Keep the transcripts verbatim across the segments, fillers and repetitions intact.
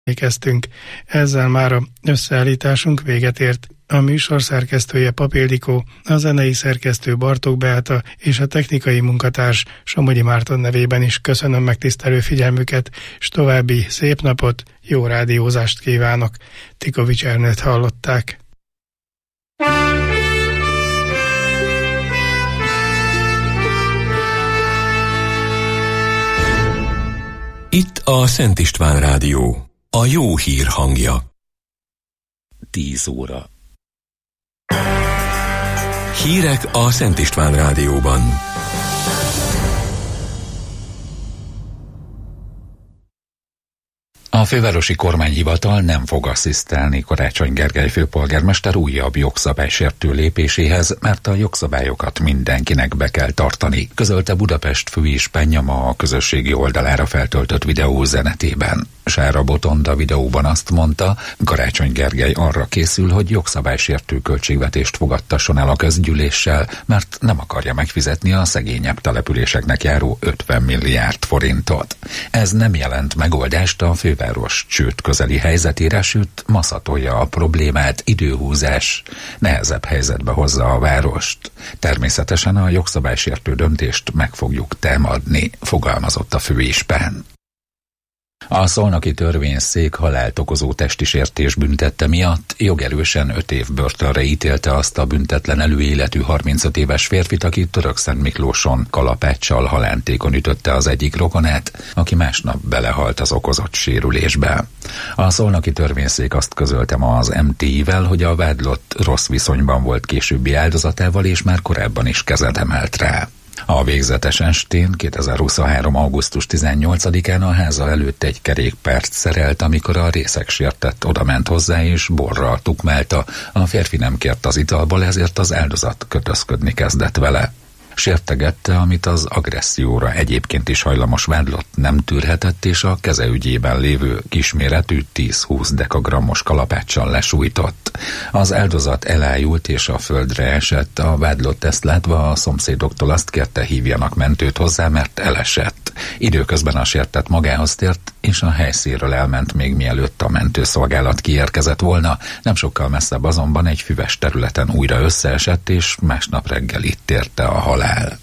Kezdtünk. Ezzel már a összeállításunk véget ért. A műsor szerkesztője Pap Ildikó, a zenei szerkesztő Bartók Beáta és a technikai munkatárs Somogyi Márton nevében is köszönöm megtisztelő figyelmüket, és további szép napot, jó rádiózást kívánok. Tikovics Ernőt hallották. Itt a Szent István Rádió, a jó hír hangja. Tíz óra. Hírek a Szent István Rádióban. A fővárosi kormányhivatal nem fog asszisztálni Karácsony Gergely főpolgármester újabb jogszabálysértő lépéséhez, mert a jogszabályokat mindenkinek be kell tartani, közölte Budapest főispánja ma a közösségi oldalára feltöltött videó üzenetében. Sára Botond a videóban azt mondta, Karácsony Gergely arra készül, hogy jogszabálysértő költségvetést fogadtasson el a közgyűléssel, mert nem akarja megfizetni a szegényebb településeknek járó ötven milliárd forintot. Ez nem jelent megoldást a főváros csőd közeli helyzetére, sőt maszatolja a problémát, időhúzás nehezebb helyzetbe hozza a várost. Természetesen a jogszabálysértő döntést meg fogjuk támadni, fogalmazott a főispán. A szolnoki törvényszék halált okozó testi sértés büntette miatt jogerősen öt év börtönre ítélte azt a büntetlen előéletű harmincöt éves férfit, aki Törökszentmiklóson kalapáccsal halántékon ütötte az egyik rokonát, aki másnap belehalt az okozott sérülésbe. A szolnoki törvényszék azt közölte ma az em té i-vel, hogy a vádlott rossz viszonyban volt későbbi áldozatával, és már korábban is kezet emelt rá. A végzetes estén kétezer-huszonhárom. augusztus tizennyolcadikán a háza előtt egy kerékpárt szerelt, amikor a részegsértett odament hozzá és borral tukmálta. A férfi nem kért az italból, ezért az áldozat kötözködni kezdett vele. Sértegette, amit az agresszióra egyébként is hajlamos vádlott nem tűrhetett, és a keze ügyében lévő kisméretű tíz-húsz dekagrammos kalapáccsal lesújtott. Az áldozat elájult és a földre esett, a vádlott ezt látva a szomszédoktól azt kérte, hívjanak mentőt hozzá, mert elesett. Időközben a sértett magához tért, és a helyszínről elment még mielőtt a mentőszolgálat kiérkezett volna, nem sokkal messzebb azonban egy füves területen újra összeesett, és másnap reggel itt érte a halál.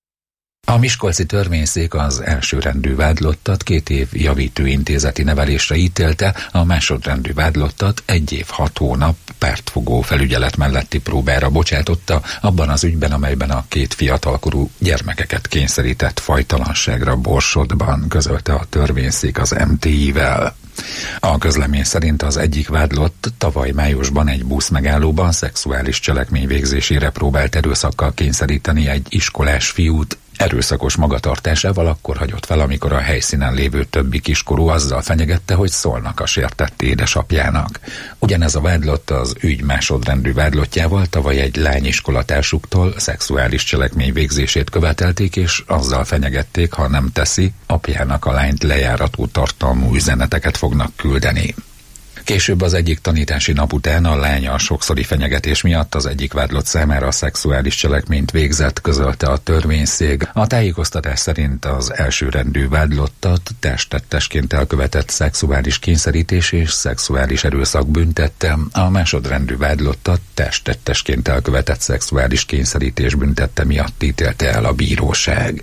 A miskolci törvényszék az elsőrendű vádlottat két év javítőintézeti nevelésre ítélte, a másodrendű vádlottat egy év hat hónap pártfogó felügyelet melletti próbára bocsátotta abban az ügyben, amelyben a két fiatalkorú gyermekeket kényszerített fajtalanságra Borsodban, közölte a törvényszék az em té i-vel. A közlemény szerint az egyik vádlott tavaly májusban egy buszmegállóban szexuális cselekmény végzésére próbált erőszakkal kényszeríteni egy iskolás fiút. Erőszakos magatartásával akkor hagyott fel, amikor a helyszínen lévő többi kiskorú azzal fenyegette, hogy szólnak a sértett édesapjának. Ugyanez a vádlott az ügy másodrendű vádlottjával tavaly egy lányiskolatársuktól szexuális cselekmény végzését követelték, és azzal fenyegették, ha nem teszi, apjának a lányt lejárató tartalmú üzeneteket fognak küldeni. Később az egyik tanítási nap után a lánya a sokszori fenyegetés miatt az egyik vádlott számára a szexuális cselekményt végzett, közölte a törvényszék. A tájékoztatás szerint az elsőrendű vádlottat testtettesként elkövetett szexuális kényszerítés és szexuális erőszak büntette, a másodrendű vádlottat testtettesként elkövetett szexuális kényszerítés büntette miatt ítélte el a bíróság.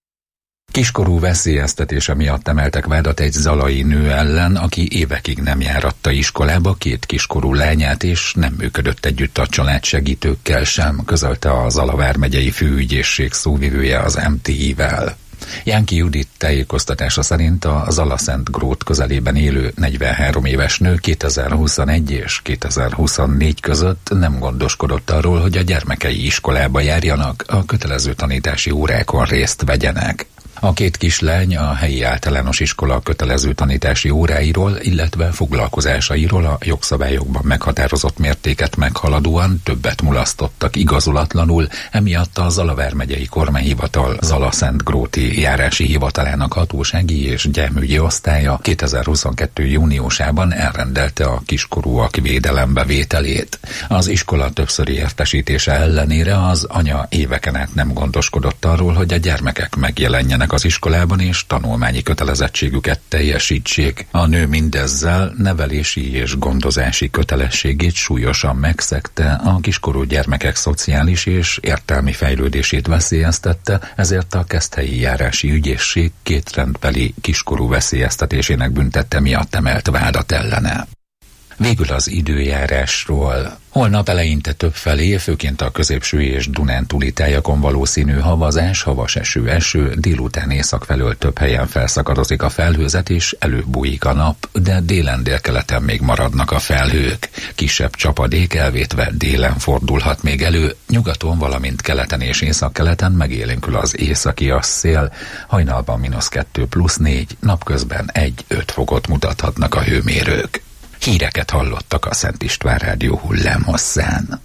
Kiskorú veszélyeztetése miatt emeltek vádat egy zalai nő ellen, aki évekig nem járatta iskolába két kiskorú lányát, és nem működött együtt a család segítőkkel sem, közölte a Zala vármegyei főügyészség szóvivője az em té i-vel. Jánki Judit tájékoztatása szerint a Zala-Szentgrót közelében élő negyvenhárom éves nő kétezer-huszonegy és kétezer-huszonnégy között nem gondoskodott arról, hogy a gyermekei iskolába járjanak, a kötelező tanítási órákon részt vegyenek. A két kislány a helyi általános iskola kötelező tanítási óráiról, illetve foglalkozásairól a jogszabályokban meghatározott mértéket meghaladóan többet mulasztottak igazolatlanul, emiatt a Zala vármegyei kormányhivatal Zala-Szentgróti járási hivatalának hatósági és gyámügyi osztálya kétezer-huszonkettő júniusában elrendelte a kiskorúak védelembevételét. Az iskola többszöri értesítése ellenére az anya éveken át nem gondoskodott arról, hogy a gyermekek megjelenjenek a az iskolában, és tanulmányi kötelezettségüket teljesítsék. A nő mindezzel nevelési és gondozási kötelességét súlyosan megszegte, a kiskorú gyermekek szociális és értelmi fejlődését veszélyeztette, ezért a Keszthelyi járási ügyészség kétrendbeli kiskorú veszélyeztetésének büntette miatt emelt vádat ellene. Végül az időjárásról. Holnap eleinte többfelé, főként a középső és Dunántúli tájakon valószínű havazás, havas eső, eső, délután észak felől több helyen felszakadozik a felhőzet és előbújik a nap, de délen délkeleten még maradnak a felhők. Kisebb csapadék elvétve délen fordulhat még elő, nyugaton, valamint keleten és északkeleten megélénkül az északi szél, hajnalban mínusz kettő plusz négy, napközben egy-öt fokot mutathatnak a hőmérők. Híreket hallottak a Szent István Rádió hullámhosszán.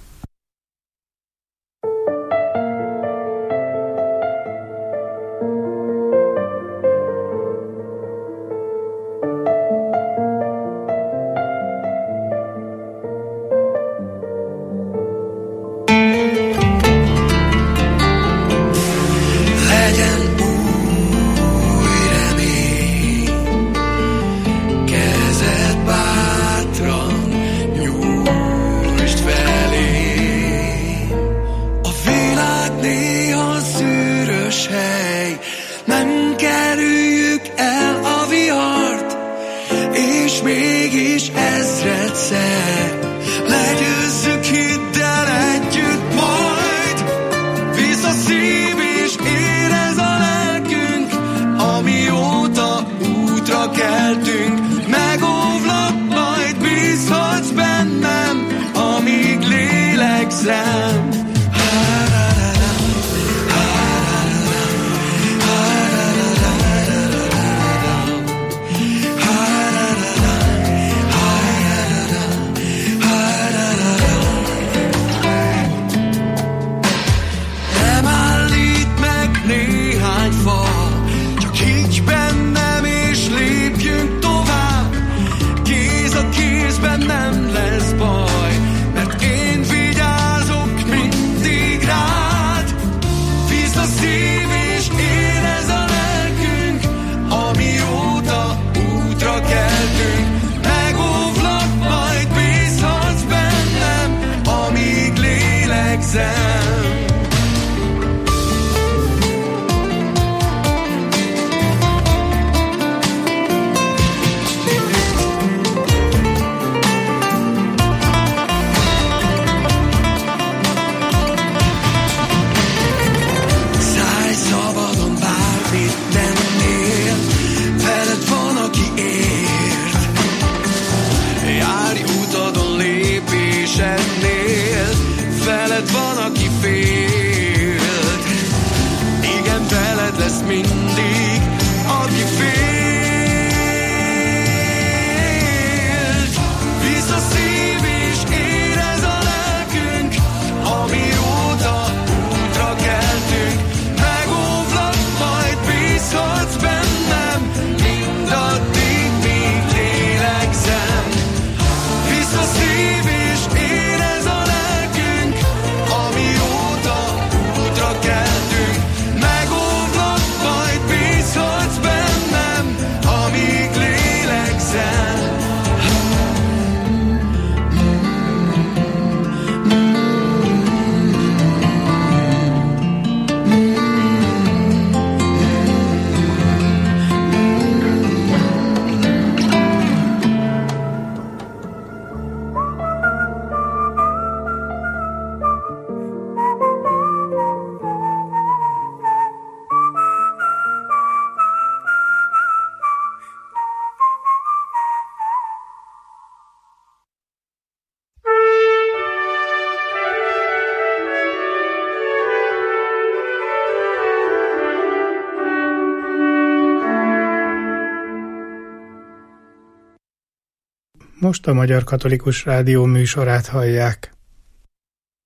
Most a Magyar Katolikus Rádió műsorát hallják.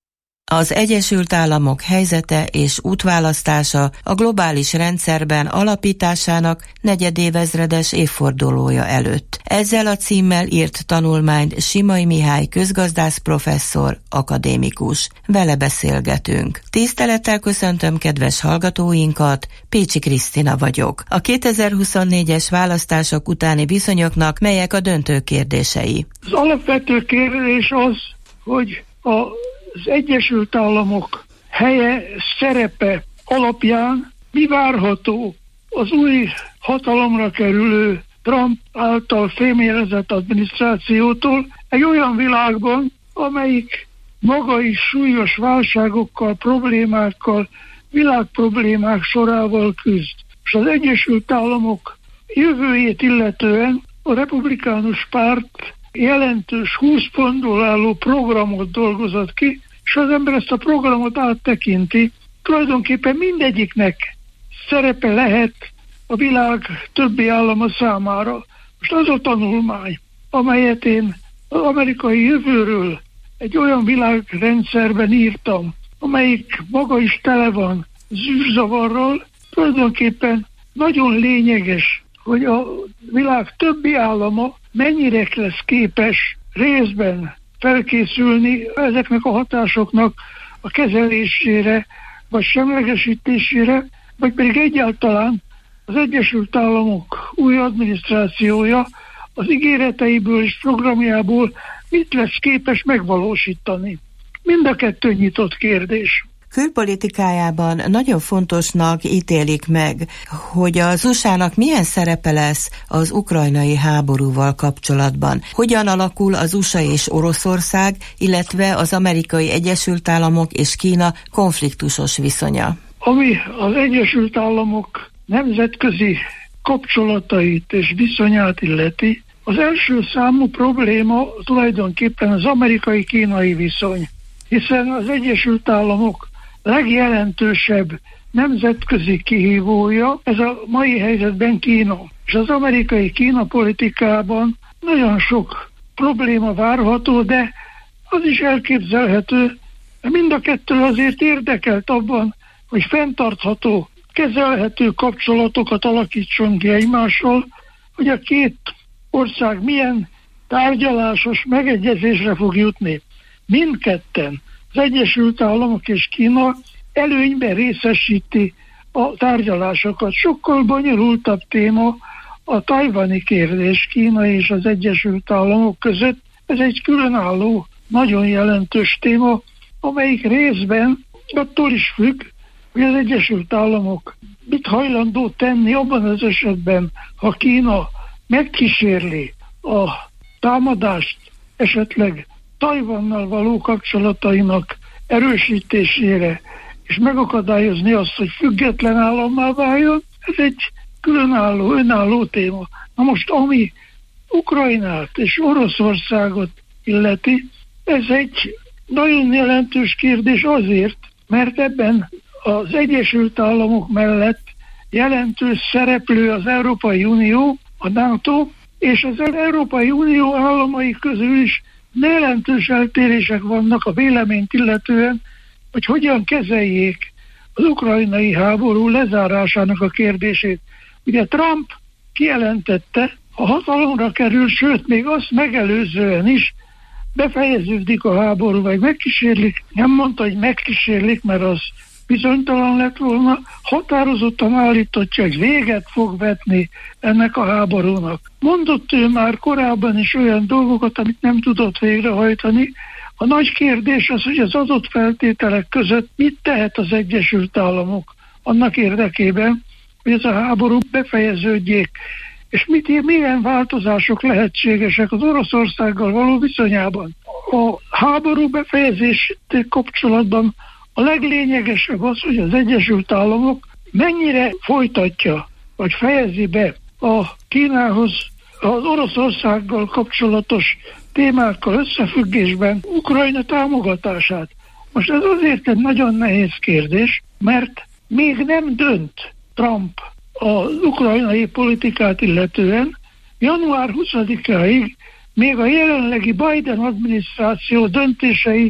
Az Egyesült Államok helyzete és útválasztása a globális rendszerben alapításának negyedévezredes évfordulója előtt. Ezzel a címmel írt tanulmányt Simai Mihály közgazdász professzor, akadémikus. Vele beszélgetünk. Tisztelettel köszöntöm kedves hallgatóinkat, Pécsi Krisztina vagyok. A kétezer-huszonnégyes választások utáni viszonyoknak melyek a döntő kérdései? Az alapvető kérdés az, hogy a az Egyesült Államok helye, szerepe alapján mi várható az új hatalomra kerülő Trump által fémjelezett adminisztrációtól egy olyan világban, amelyik maga is súlyos válságokkal, problémákkal, világproblémák sorával küzd. És az Egyesült Államok jövőjét illetően a republikánus párt jelentős húsz pontból álló programot dolgozott ki, és az ember ezt a programot áttekinti, tulajdonképpen mindegyiknek szerepe lehet a világ többi állama számára. Most az a tanulmány, amelyet én az amerikai jövőről egy olyan világrendszerben írtam, amelyik maga is tele van zűrzavarral, tulajdonképpen nagyon lényeges, hogy a világ többi állama mennyire lesz képes részben felkészülni ezeknek a hatásoknak a kezelésére, vagy semlegesítésére, vagy pedig egyáltalán az Egyesült Államok új adminisztrációja az ígéreteiből és programjából mit lesz képes megvalósítani. Mind a kettő nyitott kérdés. Külpolitikájában nagyon fontosnak ítélik meg, hogy az u es á-nak milyen szerepe lesz az ukrajnai háborúval kapcsolatban. Hogyan alakul az u es á és Oroszország, illetve az Amerikai Egyesült Államok és Kína konfliktusos viszonya? Ami az Egyesült Államok nemzetközi kapcsolatait és viszonyát illeti, az első számú probléma tulajdonképpen az amerikai-kínai viszony, hiszen az Egyesült Államok legjelentősebb nemzetközi kihívója ez a mai helyzetben Kína. És az amerikai-Kína politikában nagyon sok probléma várható, de az is elképzelhető, mind a kettő azért érdekelt abban, hogy fenntartható, kezelhető kapcsolatokat alakítson ki egymással, hogy a két ország milyen tárgyalásos megegyezésre fog jutni. Mindketten, az Egyesült Államok és Kína előnyben részesíti a tárgyalásokat. Sokkal bonyolultabb téma a tajvani kérdés Kína és az Egyesült Államok között. Ez egy különálló, nagyon jelentős téma, amelyik részben attól is függ, hogy az Egyesült Államok mit hajlandó tenni abban az esetben, ha Kína megkísérli a támadást esetleg Tajvannal való kapcsolatainak erősítésére, és megakadályozni azt, hogy független állammá váljon, ez egy különálló, önálló téma. Na most, ami Ukrajnát és Oroszországot illeti, ez egy nagyon jelentős kérdés azért, mert ebben az Egyesült Államok mellett jelentős szereplő az Európai Unió, a NATO, és az Európai Unió államai közül is jelentős eltérések vannak a véleményt illetően, hogy hogyan kezeljék az ukrajnai háború lezárásának a kérdését. Ugye Trump kijelentette, ha hatalomra kerül, sőt, még azt megelőzően is befejeződik a háború, vagy megkísérlik, nem mondta, hogy megkísérlik, mert az bizonytalan lett volna, határozottan állítottja, hogy véget fog vetni ennek a háborúnak. Mondott ő már korábban is olyan dolgokat, amit nem tudott végrehajtani. A nagy kérdés az, hogy az adott feltételek között mit tehet az Egyesült Államok annak érdekében, hogy ez a háború befejeződjék, és mit, milyen változások lehetségesek az Oroszországgal való viszonyában. A háború befejezés kapcsolatban a leglényegesebb az, hogy az Egyesült Államok mennyire folytatja, vagy fejezi be a Kínához, az Oroszországgal kapcsolatos témákkal összefüggésben Ukrajna támogatását. Most ez azért egy nagyon nehéz kérdés, mert még nem dönt Trump az ukrajnai politikát illetően. január huszadikáig még a jelenlegi Biden adminisztráció döntései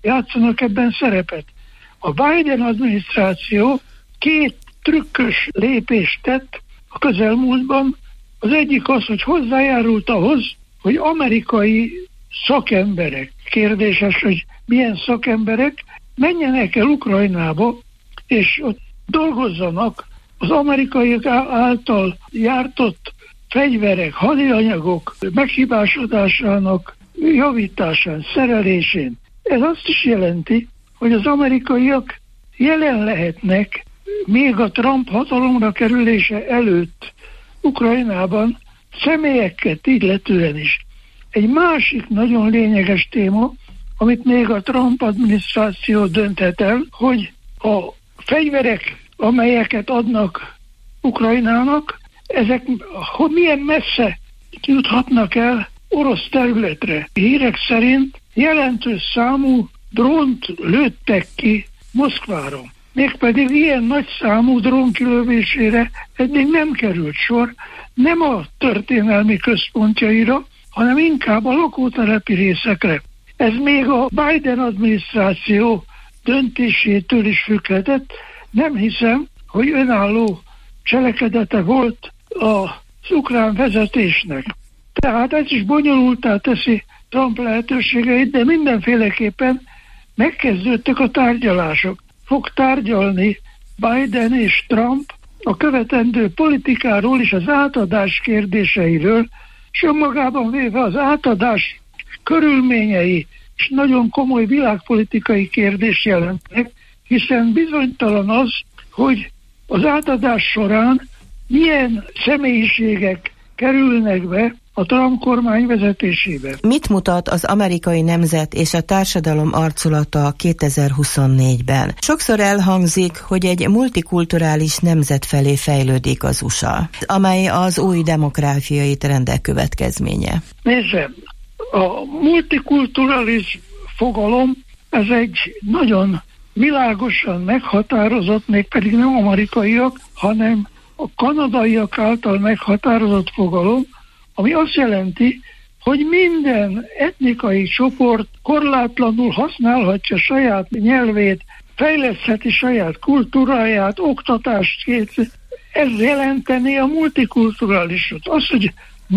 játszanak ebben szerepet. A Biden adminisztráció két trükkös lépést tett a közelmúltban. Az egyik az, hogy hozzájárult ahhoz, hogy amerikai szakemberek, kérdéses, hogy milyen szakemberek, menjenek el Ukrajnába, és ott dolgozzanak az amerikaiak által gyártott fegyverek, hadianyagok meghibásodásának javításán, szerelésén. Ez azt is jelenti, hogy az amerikaiak jelen lehetnek még a Trump hatalomra kerülése előtt Ukrajnában személyeket illetően is. Egy másik nagyon lényeges téma, amit még a Trump adminisztráció dönthet el, hogy a fegyverek, amelyeket adnak Ukrajnának, ezek hogy milyen messze juthatnak el orosz területre. Hírek szerint jelentős számú drónt lőttek ki Moszkvára. Mégpedig ilyen nagy számú drón kilövésére eddig nem került sor, nem a történelmi központjaira, hanem inkább a lakótelepi részekre. Ez még a Biden adminisztráció döntésétől is függhetett. Nem hiszem, hogy önálló cselekedete volt az ukrán vezetésnek. Tehát ez is bonyolultá teszi Trump lehetőségeit, de mindenféleképpen megkezdődtek a tárgyalások. Fog tárgyalni Biden és Trump a követendő politikáról és az átadás kérdéseiről, és önmagában véve az átadás körülményei és nagyon komoly világpolitikai kérdés jelentnek, hiszen bizonytalan az, hogy az átadás során milyen személyiségek kerülnek be a Trump kormány vezetésébe. Mit mutat az amerikai nemzet és a társadalom arculata kétezer-huszonnégyben? Sokszor elhangzik, hogy egy multikulturális nemzet felé fejlődik az u es á, amely az új demográfiai trendek következménye. Nézze, a multikulturális fogalom, ez egy nagyon világosan meghatározott, mégpedig nem amerikaiak, hanem a kanadaiak által meghatározott fogalom, ami azt jelenti, hogy minden etnikai csoport korlátlanul használhatja saját nyelvét, fejlesztheti saját kultúráját, oktatást készít. Ez jelenteni a multikulturálisot. Az, hogy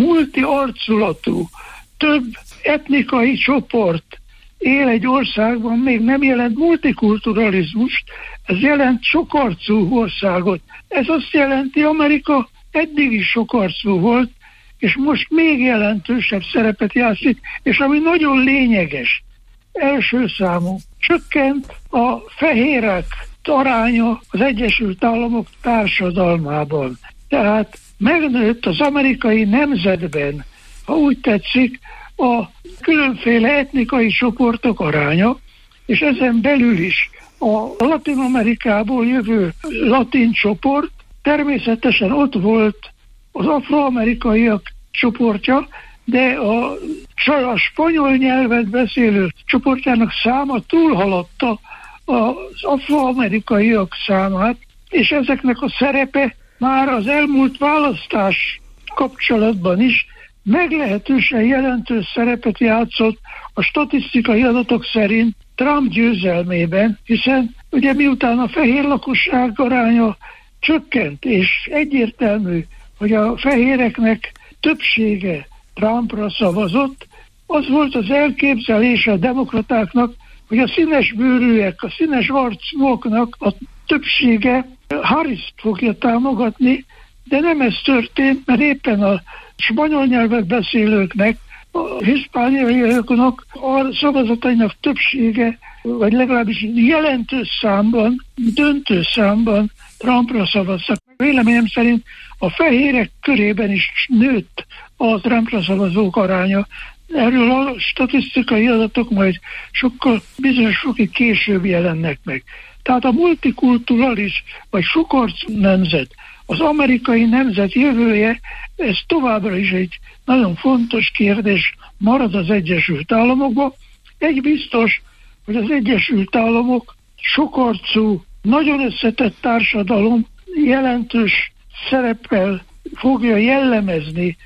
multiarculatú, több etnikai csoport él egy országban, még nem jelent multikulturalizmust, ez jelent sokarcú országot. Ez azt jelenti, Amerika eddig is sokarcú volt, és most még jelentősebb szerepet játszik, és ami nagyon lényeges, első számú, csökkent a fehérek aránya az Egyesült Államok társadalmában. Tehát megnőtt az amerikai nemzetben, ha úgy tetszik, a különféle etnikai csoportok aránya, és ezen belül is a Latin Amerikából jövő latin csoport, természetesen ott volt az afroamerikaiak csoportja, de a, a spanyol nyelvet beszélő csoportjának száma túlhaladta az afroamerikaiak számát, és ezeknek a szerepe már az elmúlt választás kapcsolatban is meglehetősen jelentős szerepet játszott a statisztikai adatok szerint Trump győzelmében, hiszen ugye miután a fehér lakosság aránya csökkent, és egyértelmű, hogy a fehéreknek többsége Trumpra szavazott, az volt az elképzelése a demokratáknak, hogy a színes bőrűek, a színes arcúaknak a többsége Harrist fogja támogatni, de nem ez történt, mert éppen a spanyol nyelvet beszélőknek, a hiszpániaiaknak a szavazatainak többsége, vagy legalábbis jelentős számban, döntő számban Trumpra szavaztak. Véleményem szerint a fehérek körében is nőtt a Trumpra szavazók aránya. Erről a statisztikai adatok majd sokkal bizonyos fokig később jelennek meg. Tehát a multikulturális vagy sokarcú nemzet, az amerikai nemzet jövője, ez továbbra is egy nagyon fontos kérdés marad az Egyesült Államokban. Egy biztos, hogy az Egyesült Államok sokarcú, nagyon összetett társadalom jelentős szereppel fogja jellemezni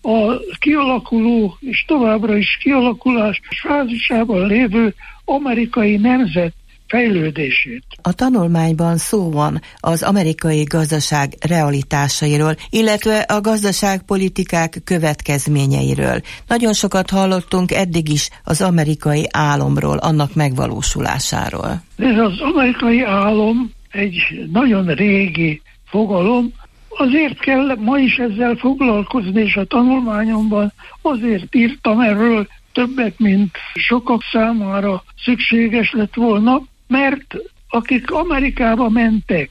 a kialakuló és továbbra is kialakulás fázisában lévő amerikai nemzet fejlődését. A tanulmányban szó van az amerikai gazdaság realitásairól, illetve a gazdaságpolitikák következményeiről. Nagyon sokat hallottunk eddig is az amerikai álomról, annak megvalósulásáról. Ez az amerikai álom egy nagyon régi fogalom, azért kell ma is ezzel foglalkozni, és a tanulmányomban azért írtam erről többet, mint sokak számára szükséges lett volna, mert akik Amerikába mentek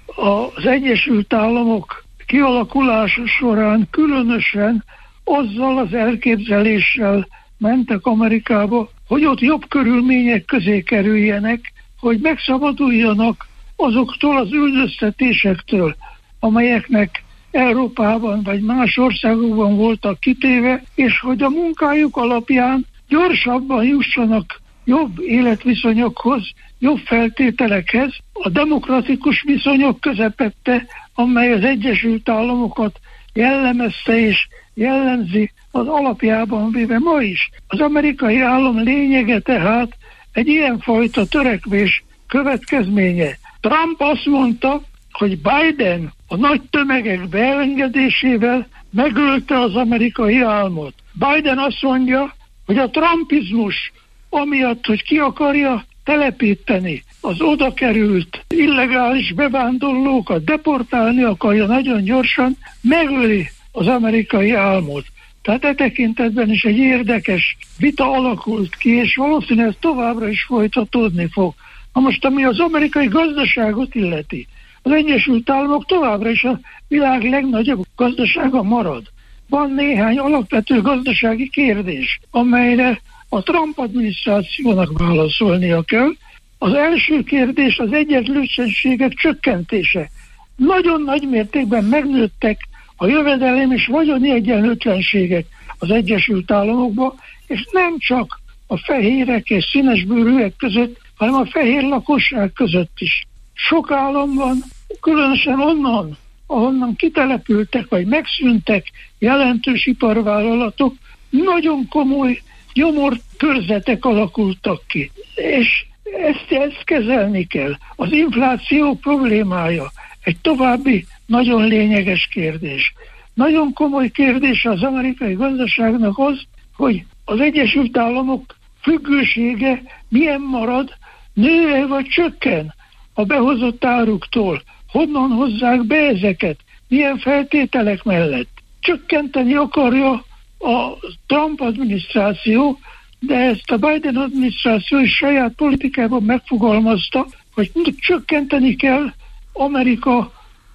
az Egyesült Államok kialakulása során, különösen azzal az elképzeléssel mentek Amerikába, hogy ott jobb körülmények közé kerüljenek, hogy megszabaduljanak azoktól az üldöztetésektől, amelyeknek Európában vagy más országokban voltak kitéve, és hogy a munkájuk alapján gyorsabban jussanak jobb életviszonyokhoz, jobb feltételekhez, a demokratikus viszonyok közepette, amely az Egyesült Államokat jellemezte és jellemzi az alapjában véve ma is. Az amerikai állam lényege tehát egy ilyenfajta törekvés következménye. Trump azt mondta, hogy Biden a nagy tömegek beengedésével megölte az amerikai álmot. Biden azt mondja, hogy a trumpizmus amiatt, hogy ki akarja telepíteni az oda került illegális bevándorlókat, deportálni akarja nagyon gyorsan, megöli az amerikai álmot. Tehát e tekintetben is egy érdekes vita alakult ki, és valószínűleg ez továbbra is folytatódni fog. Na most, ami az amerikai gazdaságot illeti, az Egyesült Államok továbbra is a világ legnagyobb gazdasága marad. Van néhány alapvető gazdasági kérdés, amelyre a Trump adminisztrációnak válaszolnia kell. Az első kérdés az egyenlőtlenségek csökkentése. Nagyon nagy mértékben megnőttek a jövedelem és vagyoni egyenlőtlenségek az Egyesült Államokban, és nem csak a fehérek és színesbőrűek között, hanem a fehér lakosság között is. Sok államban, különösen onnan, ahonnan kitelepültek vagy megszűntek jelentős iparvállalatok, nagyon komoly nyomorkörzetek alakultak ki. És ezt, ezt kezelni kell. Az infláció problémája egy további nagyon lényeges kérdés. Nagyon komoly kérdés az amerikai gazdaságnak az, hogy az Egyesült Államok függősége milyen marad, nő-e vagy csökken a behozott áruktól, honnan hozzák be ezeket, milyen feltételek mellett. Csökkenteni akarja a Trump adminisztráció, de ezt a Biden adminisztráció is saját politikában megfogalmazta, hogy csökkenteni kell Amerika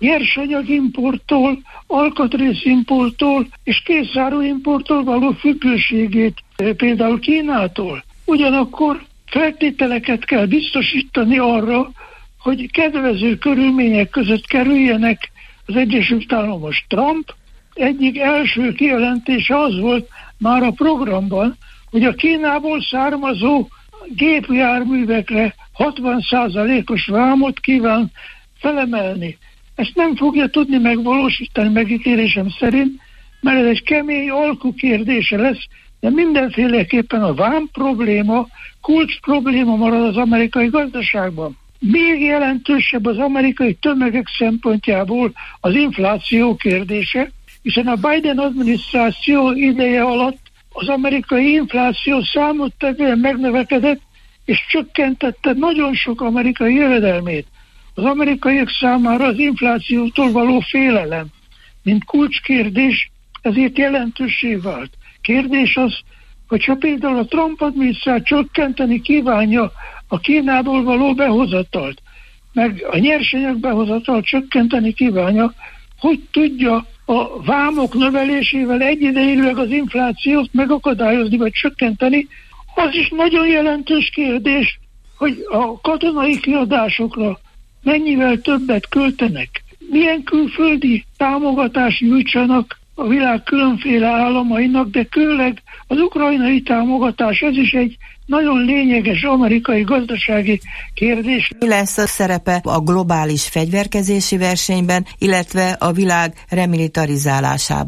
nyersanyagimporttól, alkatrészimport és készáruimporttól való függőségét, például Kínától. Ugyanakkor feltételeket kell biztosítani arra, hogy kedvező körülmények között kerüljenek az Egyesült Államok. Trump egyik első kijelentése az volt már a programban, hogy a Kínából származó gépjárművekre hatvan százalékos vámot kíván felemelni. Ezt nem fogja tudni megvalósítani megítélésem szerint, mert ez egy kemény alkú kérdése lesz, de mindenféleképpen a vám probléma, kulcs probléma marad az amerikai gazdaságban. Még jelentősebb az amerikai tömegek szempontjából az infláció kérdése, hiszen a Biden adminisztráció ideje alatt az amerikai infláció számottevően megnövekedett, és csökkentette nagyon sok amerikai jövedelmét. Az amerikaiak számára az inflációtól való félelem, mint kulcskérdés, ezért jelentőssé vált. Kérdés az, hogyha például a Trump adminisztráció csökkenteni kívánja a Kínából való behozatalt, meg a nyersanyag behozatalt csökkenteni kívánja, hogy tudja a vámok növelésével egyidejűleg az inflációt megakadályozni vagy csökkenteni, az is nagyon jelentős kérdés, hogy a katonai kiadásokra mennyivel többet költenek, milyen külföldi támogatást nyújtsanak a világ különféle államainak, de különleg az ukrajnai támogatás, ez is egy nagyon lényeges amerikai gazdasági kérdés. Mi lesz a szerepe a globális fegyverkezési versenyben, illetve a világ remilitarizálásában?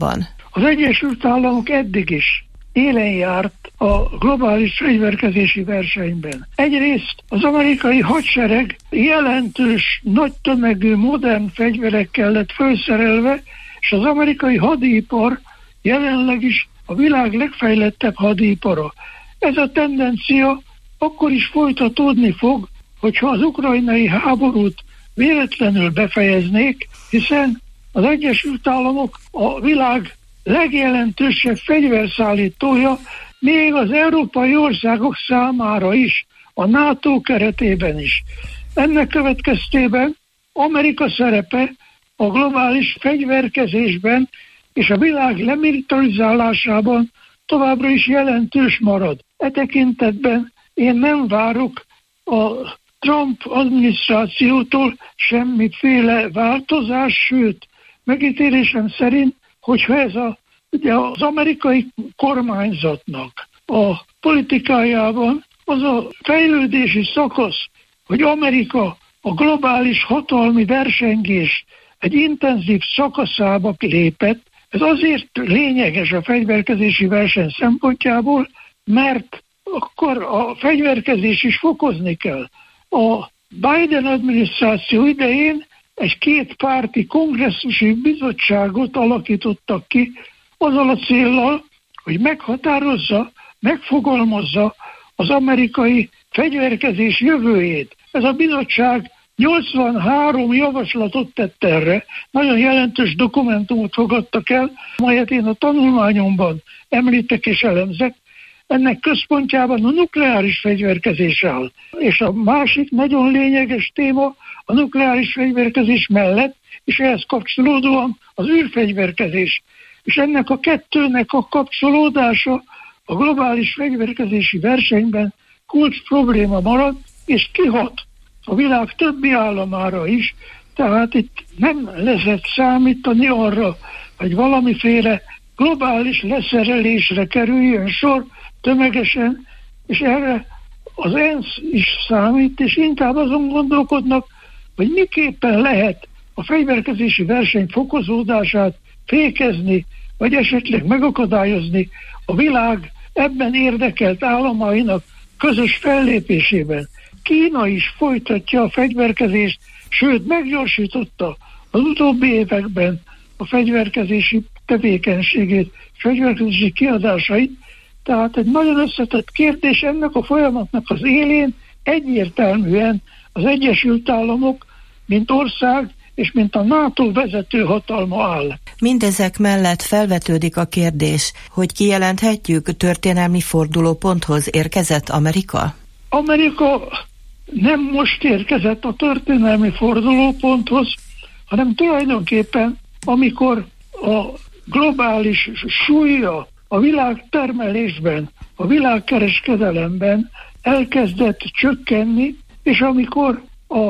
Az Egyesült Államok eddig is élen járt a globális fegyverkezési versenyben. Egyrészt az amerikai hadsereg jelentős, nagy tömegű, modern fegyverekkel lett felszerelve, és az amerikai hadipar jelenleg is a világ legfejlettebb hadipara. Ez a tendencia akkor is folytatódni fog, hogyha az ukrajnai háborút véletlenül befejeznék, hiszen az Egyesült Államok a világ legjelentősebb fegyverszállítója, még az európai országok számára is, a NATO keretében is. Ennek következtében Amerika szerepe a globális fegyverkezésben és a világ lemilitarizálásában továbbra is jelentős marad. E tekintetben én nem várok a Trump adminisztrációtól semmiféle változás, sőt, megítélésem szerint, hogyha ez a, ugye az amerikai kormányzatnak a politikájában az a fejlődési szakasz, hogy Amerika a globális hatalmi versengés egy intenzív szakaszába lépett, ez azért lényeges a fegyverkezési verseny szempontjából, mert akkor a fegyverkezés is fokozni kell. A Biden adminisztráció idején egy kétpárti kongresszusi bizottságot alakítottak ki, azzal a céllal, hogy meghatározza, megfogalmazza az amerikai fegyverkezés jövőjét. Ez a bizottság nyolcvanhárom javaslatot tett erre, nagyon jelentős dokumentumot fogadtak el, amelyet én a tanulmányomban említek és elemzek. Ennek központjában a nukleáris fegyverkezés áll. És a másik nagyon lényeges téma a nukleáris fegyverkezés mellett, és ehhez kapcsolódóan az űrfegyverkezés. És ennek a kettőnek a kapcsolódása a globális fegyverkezési versenyben kulcs probléma marad, és kihat a világ többi államára is, tehát itt nem lehet számítani arra, hogy valamiféle globális leszerelésre kerüljön sor tömegesen, és erre az ENSZ is számít, és inkább azon gondolkodnak, hogy miképpen lehet a fegyverkezési verseny fokozódását fékezni, vagy esetleg megakadályozni a világ ebben érdekelt államainak közös fellépésében. Kína is folytatja a fegyverkezést, sőt meggyorsította az utóbbi években a fegyverkezési tevékenységét, fegyverkezési kiadásait, tehát egy nagyon összetett kérdés, ennek a folyamatnak az élén egyértelműen az Egyesült Államok, mint ország, és mint a NATO vezető hatalma áll. Mindezek mellett felvetődik a kérdés, hogy kijelenthetjük, történelmi fordulóponthoz érkezett Amerika? Amerika nem most érkezett a történelmi fordulóponthoz, hanem tulajdonképpen, amikor a globális súlya a világtermelésben, a világkereskedelemben elkezdett csökkenni, és amikor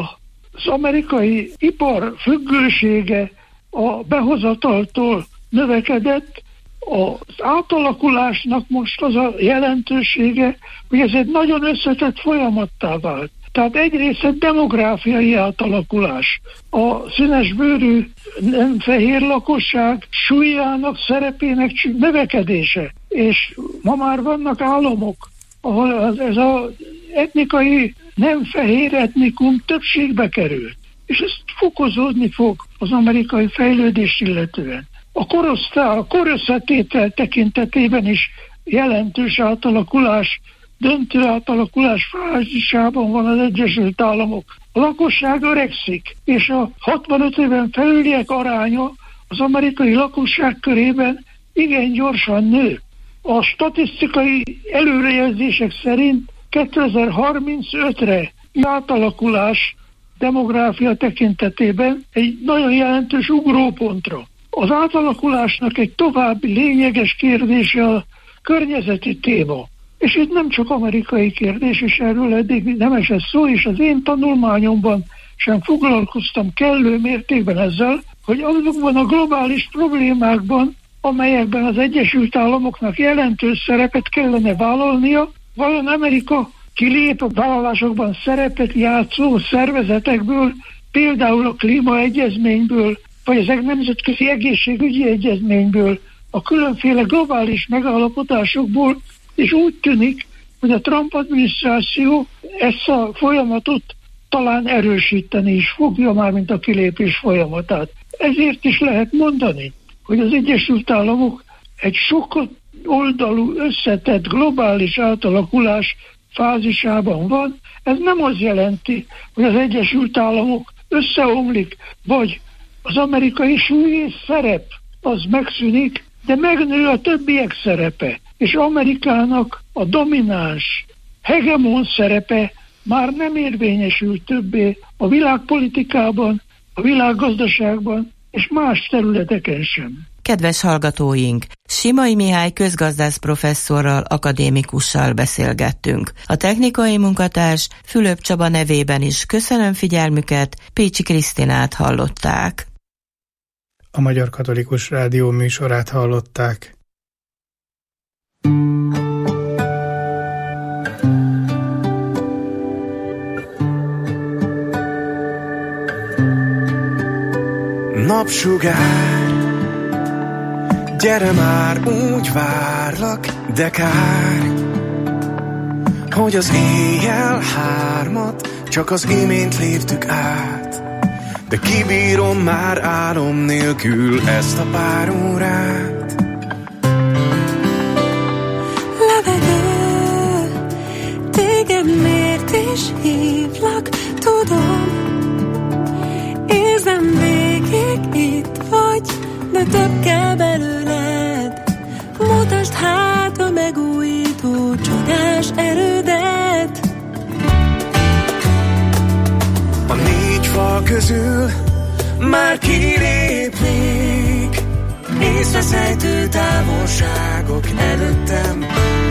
az amerikai ipar függősége a behozataltól növekedett, az átalakulásnak most az a jelentősége, hogy ez egy nagyon összetett folyamattá vált. Tehát egyrészt egy demográfiai átalakulás. A színesbőrű nem fehér lakosság súlyának, szerepének növekedése. És ma már vannak államok, ahol ez az etnikai nem fehér etnikum többségbe került. És ez fokozódni fog az amerikai fejlődést illetően. A korosztály, a korösszetétel tekintetében is jelentős átalakulás, döntő átalakulás fázisában van az Egyesült Államok. A lakosság öregszik, és a hatvanöt éven felüliek aránya az amerikai lakosság körében igen gyorsan nő. A statisztikai előrejelzések szerint kétezer-harmincötre átalakulás demográfia tekintetében egy nagyon jelentős ugrópontra. Az átalakulásnak egy további lényeges kérdése a környezeti téma. És itt nem csak amerikai kérdés, és erről eddig nem esett szó, és az én tanulmányomban sem foglalkoztam kellő mértékben ezzel, hogy azokban a globális problémákban, amelyekben az Egyesült Államoknak jelentős szerepet kellene vállalnia, vajon Amerika kilép a vállalásokban szerepet játszó szervezetekből, például a klímaegyezményből, vagy az nemzetközi egészségügyi egyezményből, a különféle globális megállapodásokból, és úgy tűnik, hogy a Trump adminisztráció ezt a folyamatot talán erősíteni is fogja, már mint a kilépés folyamatát. Ezért is lehet mondani, hogy az Egyesült Államok egy sokat oldalú összetett globális átalakulás fázisában van. Ez nem azt jelenti, hogy az Egyesült Államok összeomlik, vagy az amerikai súlyés szerep az megszűnik, de megnő a többiek szerepe, és Amerikának a domináns, hegemon szerepe már nem érvényesül többé a világpolitikában, a világgazdaságban és más területeken sem. Kedves hallgatóink, Simai Mihály közgazdász professzorral, akadémikussal beszélgettünk. A technikai munkatárs Fülöp Csaba nevében is köszönöm figyelmüket, Pécsi Krisztinát hallották. A Magyar Katolikus Rádió műsorát hallották. Napsugár, gyere már, úgy várlak, de kár, hogy az éjjel hármat csak az imént léptük át. De kibírom már álom nélkül ezt a pár órát. Levegő, téged miért is hívlak, tudom. Érzem végig itt vagy, de több kell belőled. Mutasd hát a megújító csodás erődet. A négy fal közül már kilépnék, észreszejtő távolságok előttem.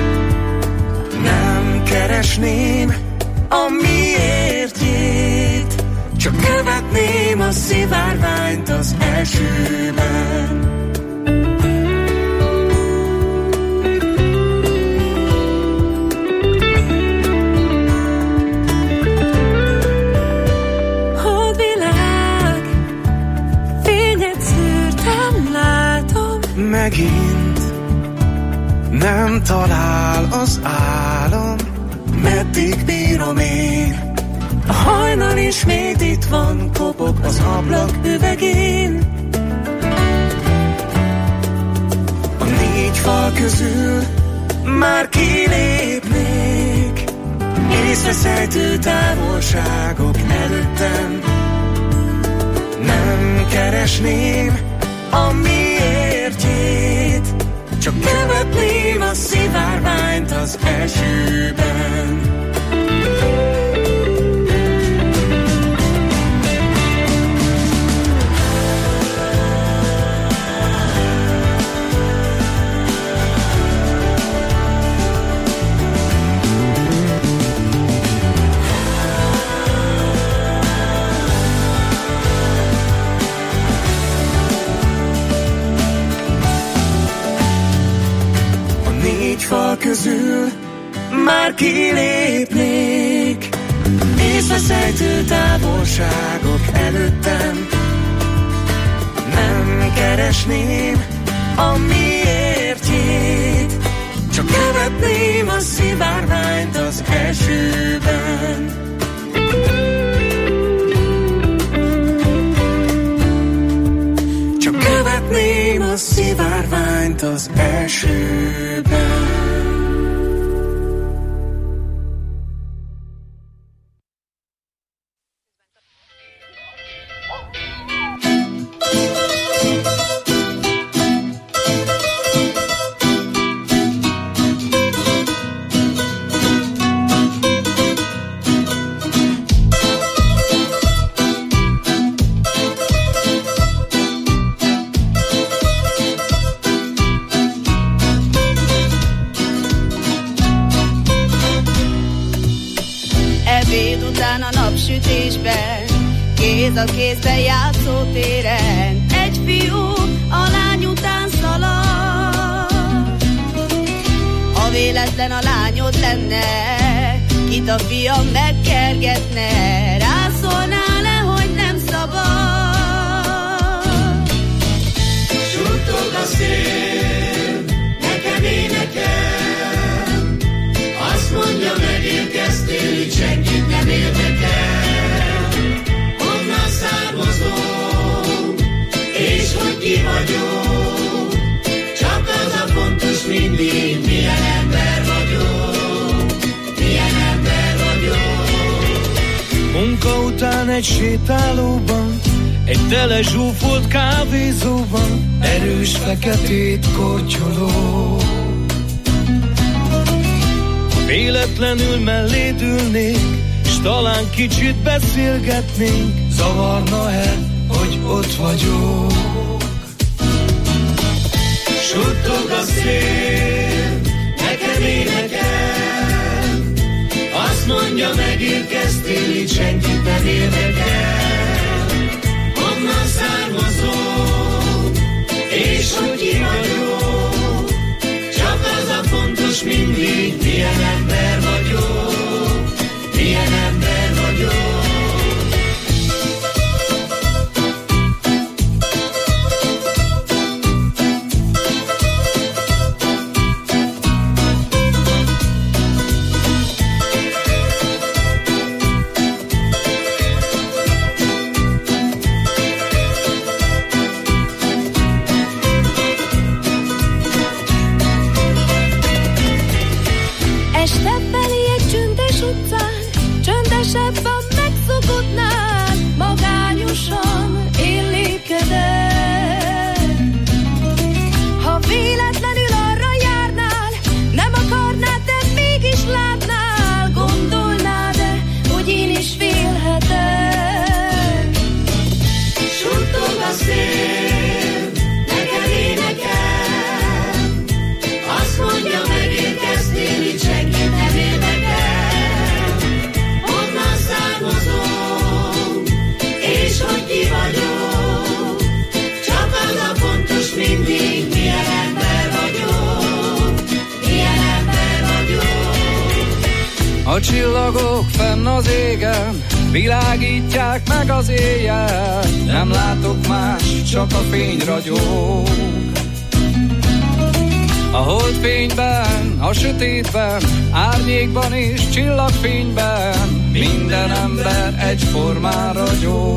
Nem keresném a miértjét, csak követném a szivárványt az elsőben. Megint nem talál az álom, meddig bírom én. A hajnal ismét itt van, kopog az ablak üvegén. A négy fal közül már kilépnék, észreszejtő távolságok előttem. Nem keresném a miértjét, csak követném a szivárványt az elsőben. Fal közül már kilépnék, észreszejtő távolságok előttem. Nem keresném a miértjét, csak követném a szivárványt az elsőben. Csak követném a szivárványt az elsőben. Kéz a kézben játszótéren, egy fiú a lány után szalad. Ha véletlen a lányod lenne, itt a fiam megkergetne, rászólnál-e, hogy nem szabad? Suttog a szél, nekem. Azt mondja, megérkeztél, így senkit nem érdekel. Honnan származom, és hogy ki vagyok. Csak az a fontos mindig, milyen ember vagyok. Milyen ember vagyok. Munka után egy sétálóban, egy tele zsúfolt kávézóban, erős feketét kortyoló. Ha véletlenül melléd ülnék, s talán kicsit beszélgetnénk, zavarna-e, hogy ott vagyok? Suttog a szél, nekem énekel. Azt mondja, megérkeztél, így senkit nem érdekel. Honnan származom, és hogy ki vagyok. Csak az a fontos mindig, milyen ember vagyok. Milyen ember vagyok. Csöndesebben megszokottnál, magányosan élékedett. Ha véletlenül arra járnál, nem akarnád, de mégis látnál, gondolnád-e, hogy én is félhetek? Suttog a szél, nekem énekel. Azt mondja, megérkeztél, így senkit nem érdekel. És hogy ki vagyok. Csak az a fontos mindig, milyen ember vagyok. Milyen ember vagyok. A csillagok fenn az égen világítják meg az éjjel. Nem látok más, csak a fény ragyog. A holdfényben, a sötétben, árnyékban és csillagfényben minden ember egyformán ragyog.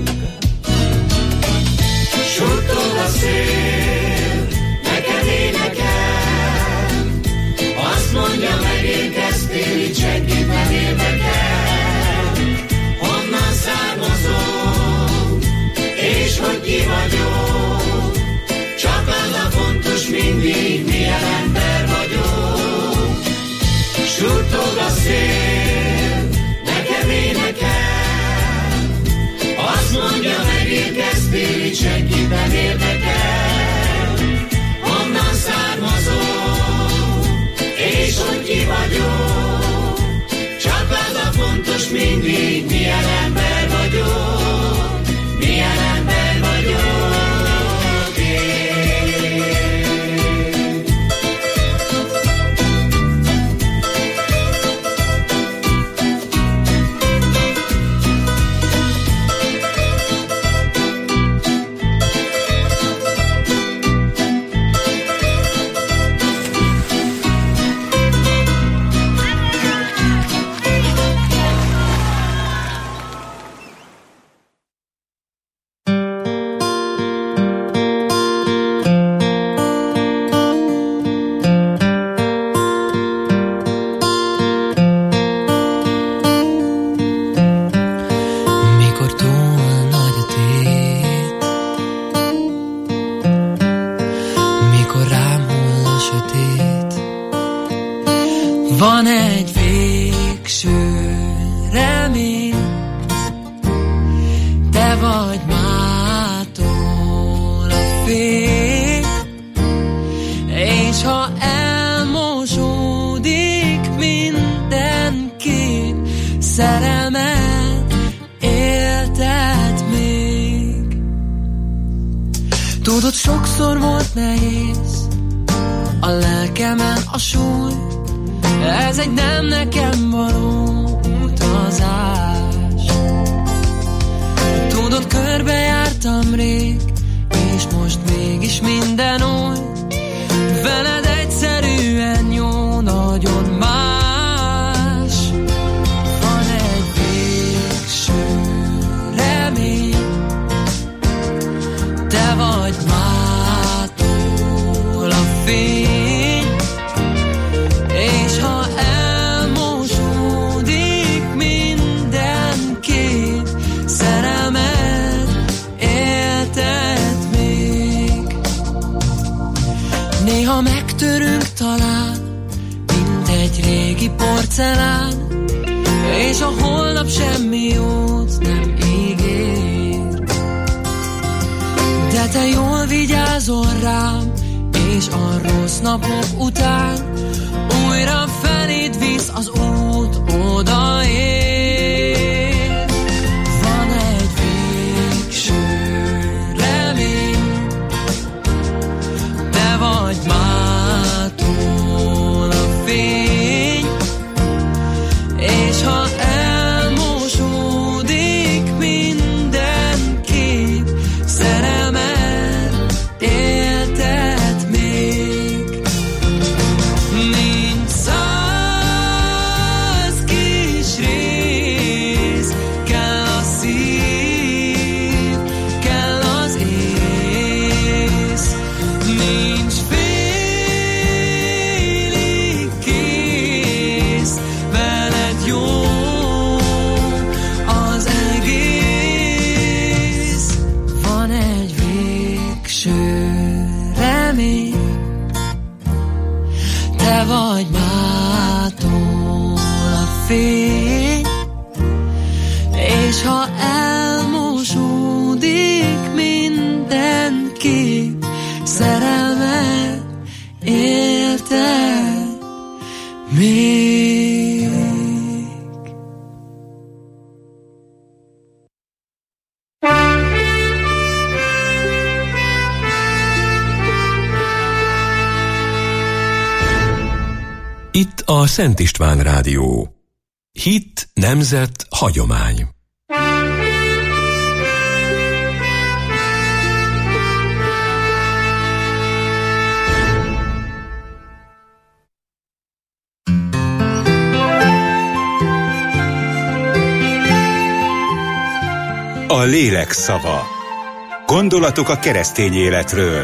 Suttog a szél, nekem énekel. Azt mondja, megérkeztél, így senkit nem érdekel. Honnan származom, és hogy ki vagyok. Csak az a fontos mindig, milyen ember vagyok. Suttog a szél, nekem énekel. Azt mondja, megérkeztél, így senkit nem érdekel. Honnan származom, és hogy ki vagyok. Csak az a fontos mindig, milyen ember vagyok. Milyen ember vagyok. Van egy végső remény, te vagy mától a fény, és ha elmosódik minden kép, szerelmet éltet még. Tudod, sokszor volt nehéz a lelkemen a súly, ez egy nem nekem való utazás. Tudod, körbejártam rég, és most mégis minden új. Veled egyszerű porcelán, és a holnap semmi jót nem ígér. De te jól vigyázol rám, és a rossz napok után újra feléd visz az út, odaér. Van egy végső remény, te vagy mától a fény, és ha elmosódik minden kép, szerelmet éltet még. Nincs száz kis rész, kell a szív, kell az ész. Nincs félig kész, veled jó az egész. Van egy végső remény, te vagy mától a fény, és ha elmosódik minden kép, szerelmet érted még. Itt a Szent István Rádió. Hit, nemzet, hagyomány. A lélek szava. Gondolatok a keresztény életről.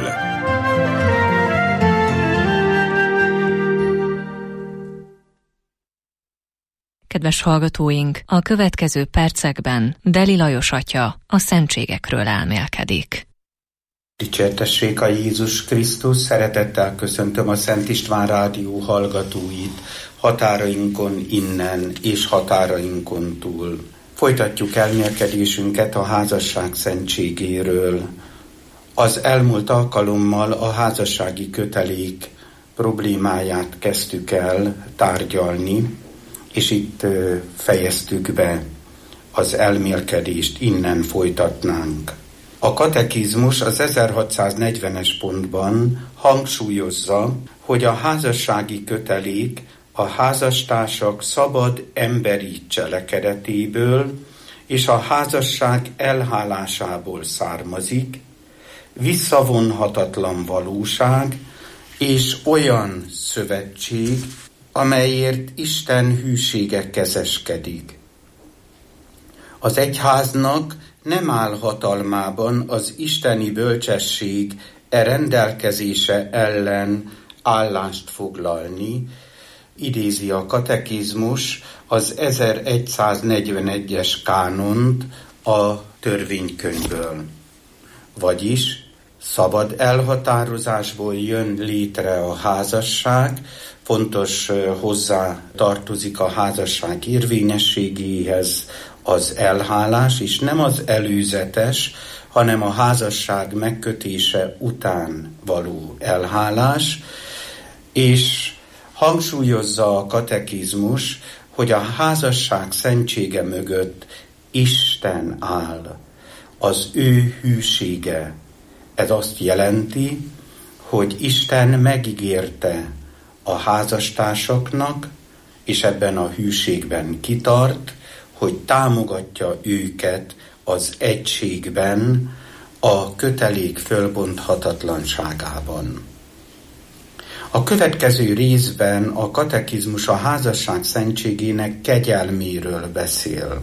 Kedves hallgatóink, a következő percekben Deli Lajos atya a szentségekről elmélkedik. Dicsértessék a Jézus Krisztus, szeretettel köszöntöm a Szent István Rádió hallgatóit határainkon innen és határainkon túl. Folytatjuk elmélkedésünket a házasság szentségéről. Az elmúlt alkalommal a házassági kötelék problémáját kezdtük el tárgyalni, és itt fejeztük be az elmélkedést, innen folytatnánk. A katekizmus az ezerhatszáznegyvenes pontban hangsúlyozza, hogy a házassági kötelék a házastársak szabad emberi cselekedetéből és a házasság elhálásából származik, visszavonhatatlan valóság és olyan szövetség, amelyért Isten hűsége kezeskedik. Az egyháznak nem áll hatalmában az isteni bölcsesség e rendelkezése ellen állást foglalni, idézi a katekizmus az ezeregyszáznegyvenegyes kánont a törvénykönyvből. Vagyis szabad elhatározásból jön létre a házasság, fontos hozzá tartozik a házasság érvényességéhez az elhálás, és nem az előzetes, hanem a házasság megkötése után való elhálás, és hangsúlyozza a katekizmus, hogy a házasság szentsége mögött Isten áll, az ő hűsége. Ez azt jelenti, hogy Isten megígérte a házastársaknak, és ebben a hűségben kitart, hogy támogatja őket az egységben, a kötelék fölbonthatatlanságában. A következő részben a katekizmus a házasság szentségének kegyelméről beszél.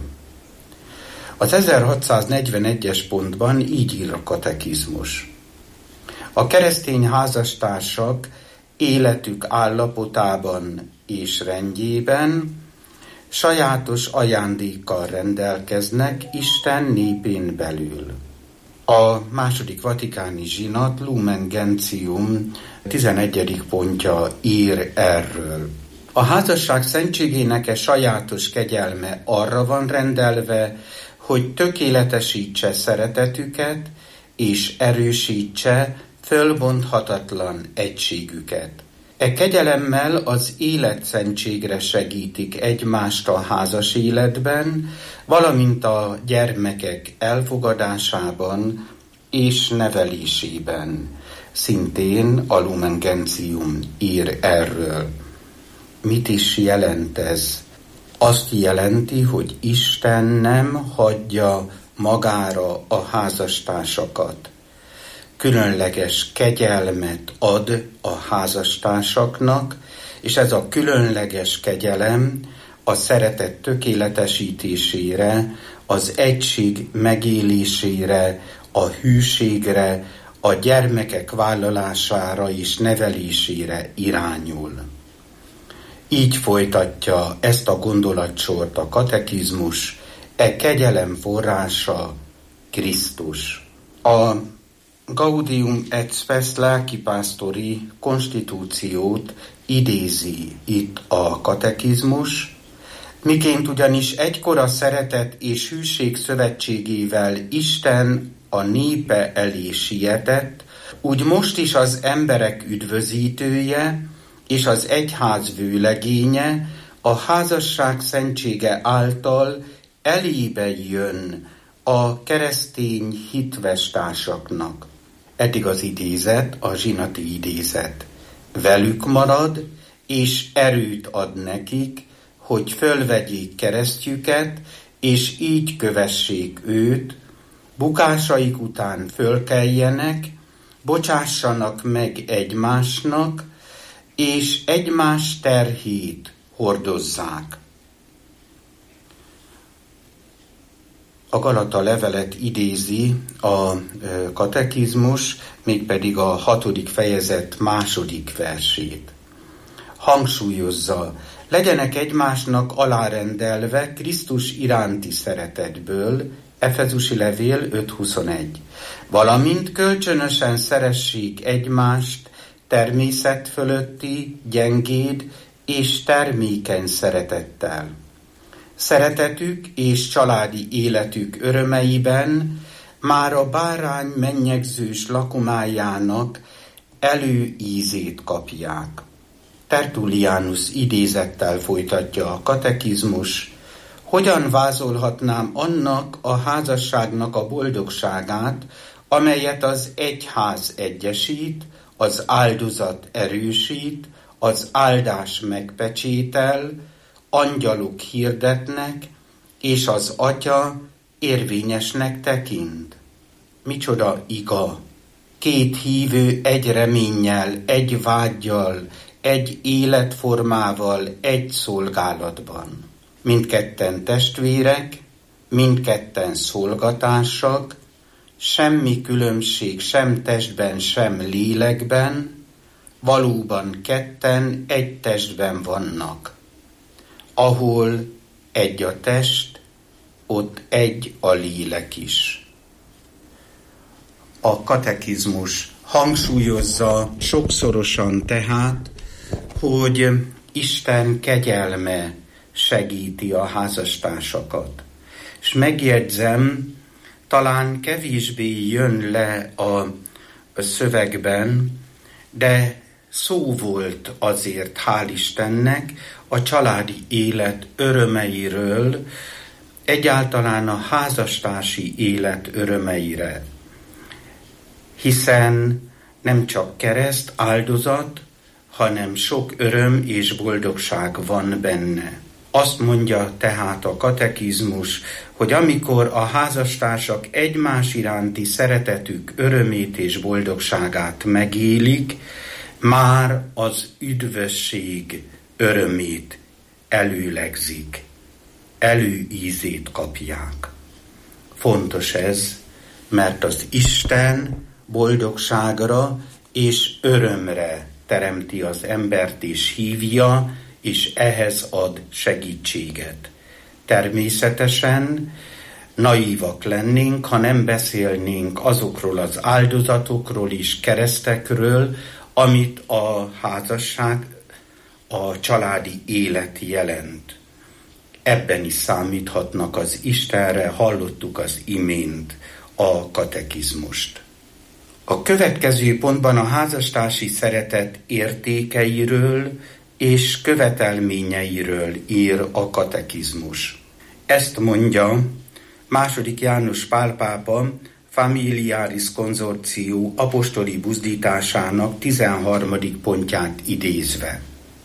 Az ezerhatszáznegyvenegyes pontban így ír a katekizmus. A keresztény házastársak életük állapotában és rendjében sajátos ajándékkal rendelkeznek Isten népén belül. A második vatikáni zsinat Lumen Gentium tizenegyedik pontja ír erről. A házasság szentségének e sajátos kegyelme arra van rendelve, hogy tökéletesítse szeretetüket, és erősítse fölbonthatatlan egységüket. E kegyelemmel az életszentségre segítik egymást a házas életben, valamint a gyermekek elfogadásában és nevelésében. Szintén a Lumen Gentium ír erről. Mit is jelent ez? Azt jelenti, hogy Isten nem hagyja magára a házastársakat. Különleges kegyelmet ad a házastársaknak, és ez a különleges kegyelem a szeretet tökéletesítésére, az egység megélésére, a hűségre, a gyermekek vállalására és nevelésére irányul. Így folytatja ezt a gondolatsort a katekizmus, e kegyelem forrása Krisztus. A Gaudium et Spes lelkipásztori konstitúciót idézi itt a katekizmus, miként ugyanis egykor a szeretet és hűség szövetségével Isten a népe elé sietett, úgy most is az emberek üdvözítője és az egyház vőlegénye a házasság szentsége által elébe jön a keresztény hitvestársaknak. Eddig az idézet, a zsinati idézet. Velük marad, és erőt ad nekik, hogy fölvegyék keresztjüket, és így kövessék őt, bukásaik után fölkeljenek, bocsássanak meg egymásnak, és egymás terhét hordozzák. A Galata levelet idézi a katekizmus, mégpedig a hatodik fejezet második versét. Hangsúlyozza, legyenek egymásnak alárendelve Krisztus iránti szeretetből, Efezusi levél öt huszonegy. Valamint kölcsönösen szeressék egymást természet fölötti, gyengéd és termékeny szeretettel. Szeretetük és családi életük örömeiben már a bárány mennyegzős lakomájának előízét kapják. Tertullianus idézettel folytatja a katekizmus, hogyan vázolhatnám annak a házasságnak a boldogságát, amelyet az egyház egyesít, az áldozat erősít, az áldás megpecsétel, angyalok hirdetnek, és az Atya érvényesnek tekint. Micsoda iga! Két hívő egy reménnyel, egy vággyal, egy életformával, egy szolgálatban. Mindketten testvérek, mindketten szolgatársak, semmi különbség sem testben, sem lélekben, valóban ketten egy testben vannak. Ahol egy a test, ott egy a lélek is. A katekizmus hangsúlyozza sokszorosan tehát, hogy Isten kegyelme segíti a házastársakat. És megjegyzem, talán kevésbé jön le a szövegben, de szó volt azért, hál' Istennek, a családi élet örömeiről, egyáltalán a házastársi élet örömeire. Hiszen nem csak kereszt, áldozat, hanem sok öröm és boldogság van benne. Azt mondja tehát a katekizmus, hogy amikor a házastársak egymás iránti szeretetük örömét és boldogságát megélik, már az üdvösség örömét előlegzik, előízét kapják. Fontos ez, mert az Isten boldogságra és örömre teremti az embert és hívja, és ehhez ad segítséget. Természetesen naívak lennénk, ha nem beszélnénk azokról az áldozatokról és keresztekről, amit a házasság, a családi élet jelent. Ebben is számíthatnak az Istenre, hallottuk az imént a katekizmust. A következő pontban a házastársi szeretet értékeiről és követelményeiről ír a katekizmus. Ezt mondja második János Pál pápa Familiaris Consortio apostoli buzdításának tizenharmadik pontját idézve.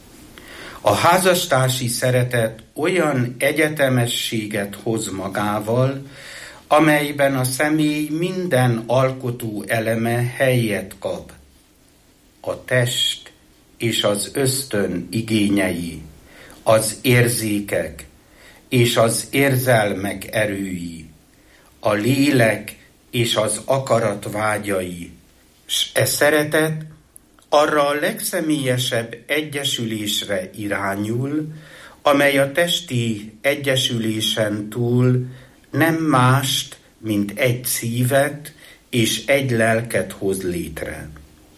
A házastársi szeretet olyan egyetemességet hoz magával, amelyben a személy minden alkotó eleme helyet kap. A test és az ösztön igényei, az érzékek és az érzelmek erői, a lélek és az akarat vágyai, s e szeretet arra a legszemélyesebb egyesülésre irányul, amely a testi egyesülésen túl nem mást, mint egy szívet és egy lelket hoz létre.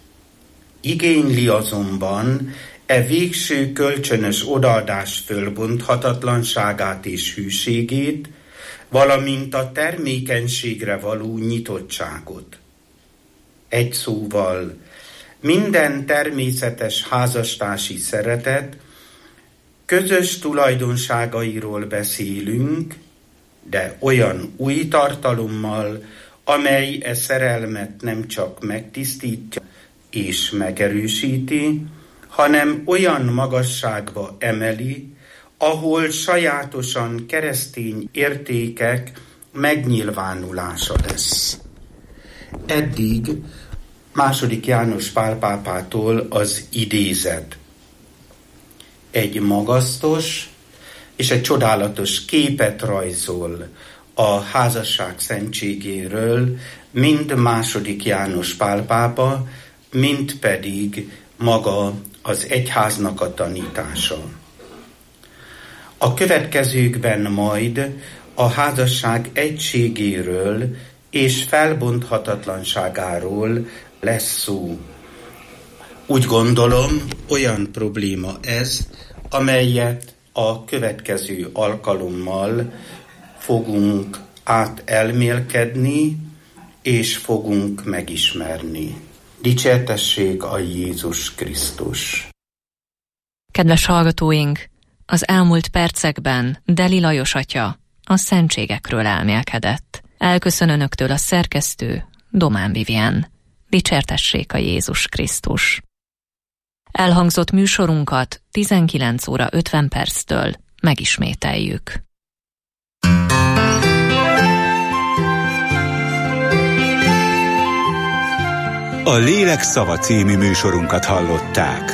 Igényli azonban e végső kölcsönös odaadás fölbonthatatlanságát és hűségét, valamint a termékenységre való nyitottságot. Egy szóval, minden természetes házastársi szeretet közös tulajdonságairól beszélünk, de olyan új tartalommal, amely e szerelmet nem csak megtisztítja és megerősíti, hanem olyan magasságba emeli, ahol sajátosan keresztény értékek megnyilvánulása lesz. Eddig második János Pál pápától az idézet. Egy magasztos és egy csodálatos képet rajzol a házasság szentségéről, mind második János Pál pápa, mind pedig maga az egyháznak a tanítása. A következőkben majd a házasság egységéről és felbonthatatlanságáról lesz szó. Úgy gondolom, olyan probléma ez, amelyet a következő alkalommal fogunk átelmélkedni, és fogunk megismerni. Dicsértessék a Jézus Krisztus! Kedves hallgatóink! Az elmúlt percekben Deli Lajos atya a szentségekről elmélkedett. Elköszön önöktől a szerkesztő, Domán Vivien. Dicsértessék a Jézus Krisztus! Elhangzott műsorunkat tizenkilenc óra ötven perctől megismételjük. A Lélek szava című műsorunkat hallották.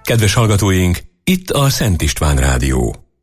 Kedves hallgatóink, itt a Szent István Rádió.